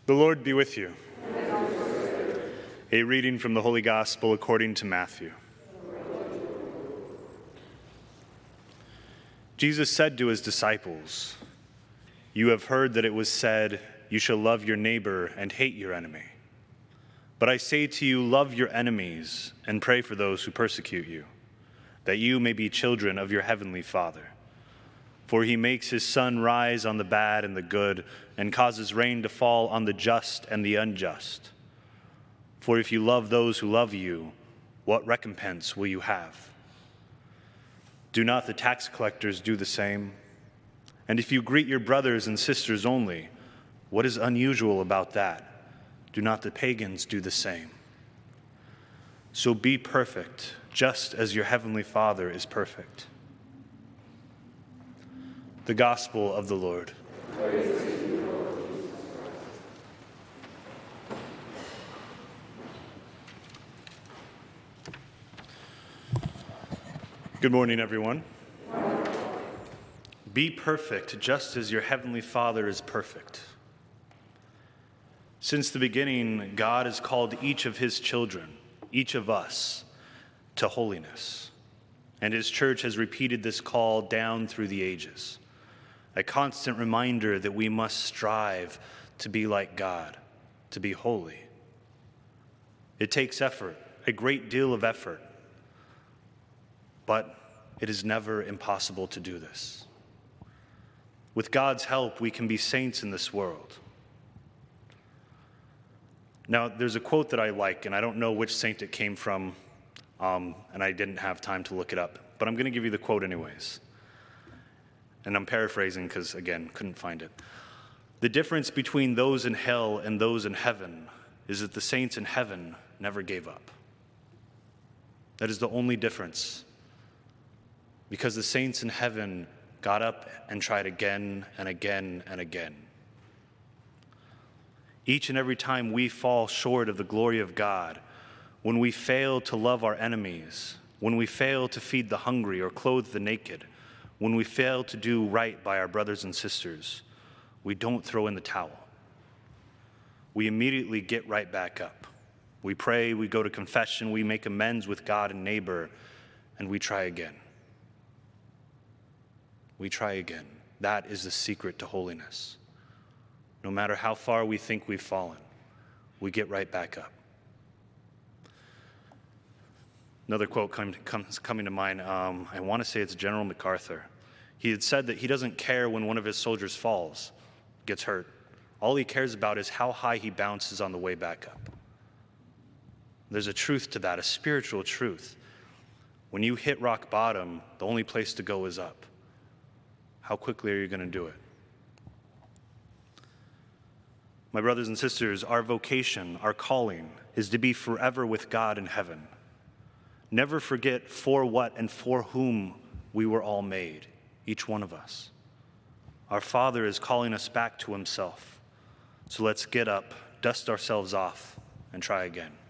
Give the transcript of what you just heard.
The Lord be with you. A reading from the Holy Gospel according to Matthew. Jesus said to his disciples, "You have heard that it was said, 'You shall love your neighbor and hate your enemy.' But I say to you, love your enemies and pray for those who persecute you, that you may be children of your heavenly Father. For he makes his sun rise on the bad and the good, and causes rain to fall on the just and the unjust. For if you love those who love you, what recompense will you have? Do not the tax collectors do the same? And if you greet your brothers and sisters only, what is unusual about that? Do not the pagans do the same? So be perfect, just as your heavenly Father is perfect." The Gospel of the Lord. Praise to you, Lord. Good morning, everyone. Be perfect, just as your heavenly Father is perfect. Since the beginning, God has called each of his children, each of us, to holiness. And his church has repeated this call down through the ages. A constant reminder that we must strive to be like God, to be holy. It takes effort, a great deal of effort, but it is never impossible to do this. With God's help, we can be saints in this world. Now, there's a quote that I like, and I don't know which saint it came from, and I didn't have time to look it up, but I'm going to give you the quote anyways. And I'm paraphrasing because, again, couldn't find it. "The difference between those in hell and those in heaven is that the saints in heaven never gave up." That is the only difference. Because the saints in heaven got up and tried again and again and again. Each and every time we fall short of the glory of God, when we fail to love our enemies, when we fail to feed the hungry or clothe the naked, when we fail to do right by our brothers and sisters, we don't throw in the towel. We immediately get right back up. We pray, we go to confession, we make amends with God and neighbor, and we try again. We try again. That is the secret to holiness. No matter how far we think we've fallen, we get right back up. Another quote coming to mind, I want to say it's General MacArthur. He had said that he doesn't care when one of his soldiers falls, gets hurt. All he cares about is how high he bounces on the way back up. There's a truth to that, a spiritual truth. When you hit rock bottom, the only place to go is up. How quickly are you going to do it? My brothers and sisters, our vocation, our calling, is to be forever with God in heaven. Never forget for what and for whom we were all made, each one of us. Our Father is calling us back to himself. So let's get up, dust ourselves off, and try again.